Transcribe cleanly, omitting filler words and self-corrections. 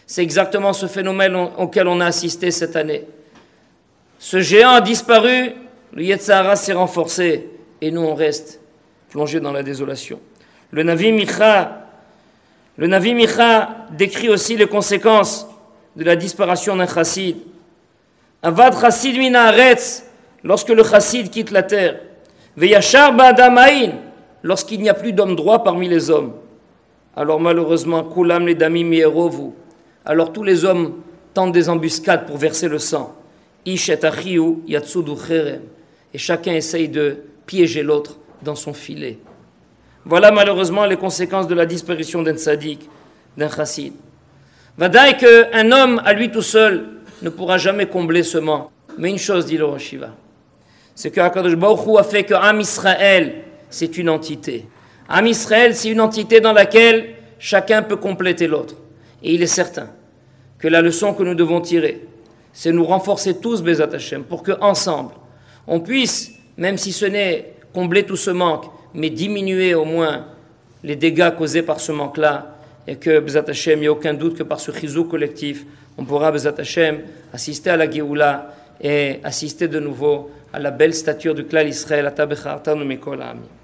C'est exactement ce phénomène auquel on a assisté cette année. Ce géant a disparu, le Yetzer Hara s'est renforcé, et nous on reste plongés dans la désolation. Le Navi Micha décrit aussi les conséquences de la disparition d'un chassid. Avad chassid min haaretz, lorsque le chassid quitte la terre. Veyachar ba'adam haïn, lorsqu'il n'y a plus d'hommes droits parmi les hommes. Alors malheureusement, kulam ledamim yerovu, alors tous les hommes tentent des embuscades pour verser le sang. Ish et achiu yatsudu cherem, et chacun essaye de piéger l'autre dans son filet. Voilà malheureusement les conséquences de la disparition d'un tzaddik, d'un chassid. Vadaï qu'un homme à lui tout seul ne pourra jamais combler ce manque. Mais une chose, dit le Rosh Yeshiva, c'est que HaKadosh Baruch Hu a fait que Am Israël, c'est une entité. Am Israël, c'est une entité dans laquelle chacun peut compléter l'autre. Et il est certain que la leçon que nous devons tirer, c'est nous renforcer tous, Bezat Hashem, pour qu'ensemble, on puisse, même si ce n'est combler tout ce manque, mais diminuer au moins les dégâts causés par ce manque-là, et que, Bezat Hashem, il n'y a aucun doute que par ce chizou collectif, on pourra, Bezat Hashem, assister à la Géoula et assister de nouveau à la belle stature du Klal Israël, Ata Bechartanu Mikol Ha'amim.